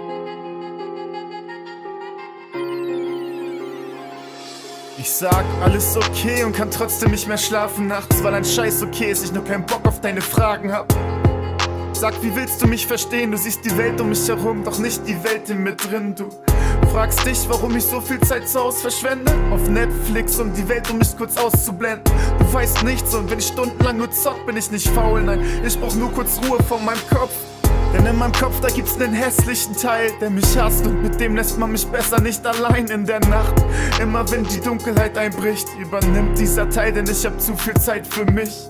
Ich sag, alles okay und kann trotzdem nicht mehr schlafen nachts, weil ein Scheiß okay ist, ich nur keinen Bock auf deine Fragen hab. Sag, wie willst du mich verstehen? Du siehst die Welt um mich herum, doch nicht die Welt in mir drin. Du fragst dich, warum ich so viel Zeit zu Hause verschwende auf Netflix, um die Welt um mich kurz auszublenden. Du weißt nichts und wenn ich stundenlang nur zock, bin ich nicht faul, nein, ich brauch nur kurz Ruhe von meinem Kopf. Denn in meinem Kopf, da gibt's nen hässlichen Teil, der mich hasst und mit dem lässt man mich besser nicht allein in der Nacht. Immer wenn die Dunkelheit einbricht, übernimmt dieser Teil, denn ich hab zu viel Zeit für mich.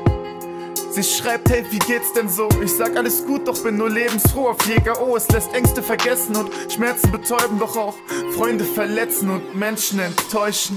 Sie schreibt, hey, wie geht's denn so? Ich sag, alles gut, doch bin nur lebensfroh auf Jäger. Oh, es lässt Ängste vergessen und Schmerzen betäuben, doch auch Freunde verletzen und Menschen enttäuschen.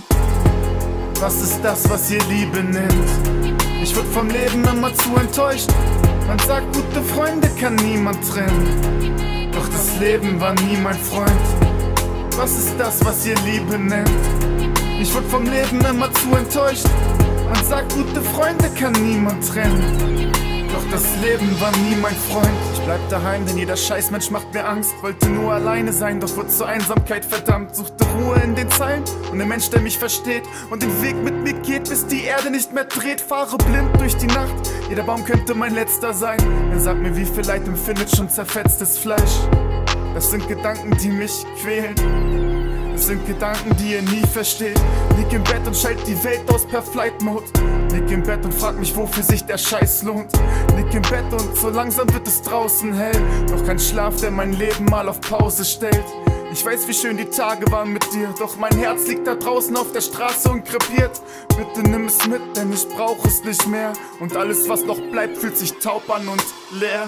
Was ist das, was ihr Liebe nennt? Ich würd vom Leben immer zu enttäuscht. Man sagt, gute Freunde kann niemand trennen, doch das Leben war nie mein Freund. Was ist das, was ihr Liebe nennt? Ich wurde vom Leben immer zu enttäuscht. Man sagt, gute Freunde kann niemand trennen, doch das Leben war nie mein Freund. Ich bleib daheim, denn jeder Scheißmensch macht mir Angst. Wollte nur alleine sein, doch wurde zur Einsamkeit verdammt. Suchte Ruhe in den Zeilen und den Mensch, der mich versteht und den Weg mit mir geht, bis die Erde nicht mehr dreht. Fahre blind durch die Nacht, jeder Baum könnte mein letzter sein. Er sagt mir, wie viel Leid empfindet schon zerfetztes Fleisch. Das sind Gedanken, die mich quälen. Das sind Gedanken, die ihr nie versteht. Lieg im Bett und schalt die Welt aus per Flight Mode. Lieg im Bett und frag mich, wofür sich der Scheiß lohnt. Lieg im Bett und so langsam wird es draußen hell. Doch kein Schlaf, der mein Leben mal auf Pause stellt. Ich weiß, wie schön die Tage waren mit dir, doch mein Herz liegt da draußen auf der Straße und krepiert. Bitte nimm es mit, denn ich brauch es nicht mehr. Und alles, was noch bleibt, fühlt sich taub an und leer.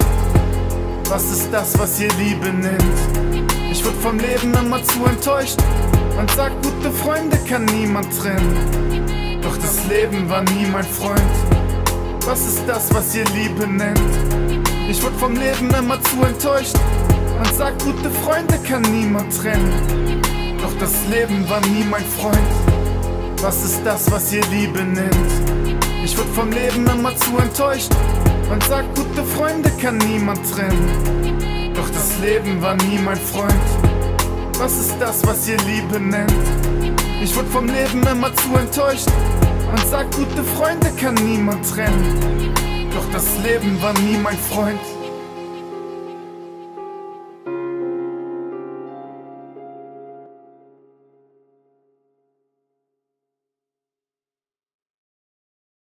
Was ist das, was ihr Liebe nennt? Ich wurde vom Leben immer zu enttäuscht. Man sagt, gute Freunde kann niemand trennen, doch das Leben war nie mein Freund. Was ist das, was ihr Liebe nennt? Ich wurde vom Leben immer zu enttäuscht. Man sagt, gute Freunde kann niemand trennen, doch das Leben war nie mein Freund. Was ist das, was ihr Liebe nennt? Ich wurde vom Leben immer zu enttäuscht. Man sagt, gute Freunde kann niemand trennen, doch das Leben war nie mein Freund. Was ist das, was ihr Liebe nennt? Ich wurde vom Leben immer zu enttäuscht. Man sagt, gute Freunde kann niemand trennen, doch das Leben war nie mein Freund.